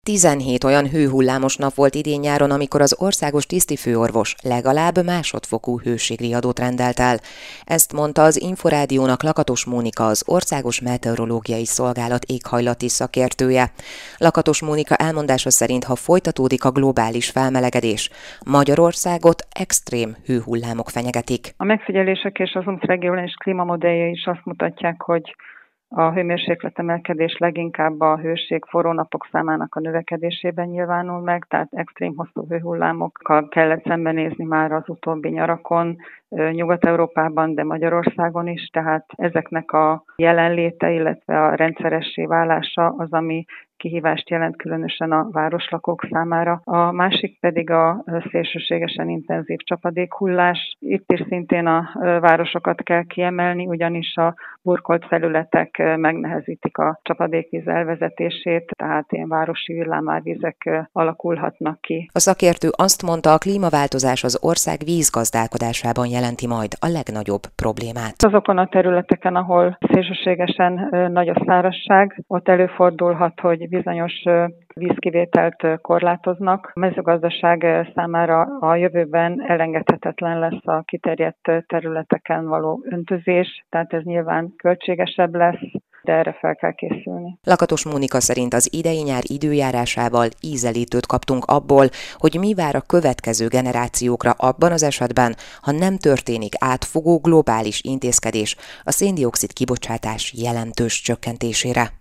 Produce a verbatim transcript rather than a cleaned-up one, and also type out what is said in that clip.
tizenhét olyan hőhullámos nap volt idén nyáron, amikor az országos tisztifőorvos legalább másodfokú hőségriadót rendelt el. Ezt mondta az Inforádiónak Lakatos Mónika, az Országos Meteorológiai Szolgálat éghajlati szakértője. Lakatos Mónika elmondása szerint, ha folytatódik a globális felmelegedés, Magyarországot extrém hőhullámok fenyegetik. A megfigyelések és az o em té regionális klímamodellje is azt mutatják, hogy a hőmérsékletemelkedés leginkább a hőség forró napok számának a növekedésében nyilvánul meg, tehát extrém hosszú hőhullámokkal kellett szembenézni már az utóbbi nyarakon, Nyugat-Európában, de Magyarországon is, tehát ezeknek a jelenléte, illetve a rendszeressé válása az, ami kihívást jelent különösen a városlakók számára. A másik pedig a szélsőségesen intenzív csapadékhullás. Itt is szintén a városokat kell kiemelni, ugyanis a burkolt felületek megnehezítik a csapadékvíz elvezetését, tehát ilyen városi villámárvizek alakulhatnak ki. A szakértő azt mondta, a klímaváltozás az ország vízgazdálkodásában jelenti majd a legnagyobb problémát. Azokon a területeken, ahol szélsőségesen nagy a szárazság, ott előfordulhat, hogy bizonyos vízkivételt korlátoznak. A mezőgazdaság számára a jövőben elengedhetetlen lesz a kiterjedt területeken való öntözés, tehát ez nyilván költségesebb lesz, de erre fel kell készülni. Lakatos Mónika szerint az idei nyár időjárásával ízelítőt kaptunk abból, hogy mi vár a következő generációkra abban az esetben, ha nem történik átfogó globális intézkedés a szén-dioxid kibocsátás jelentős csökkentésére.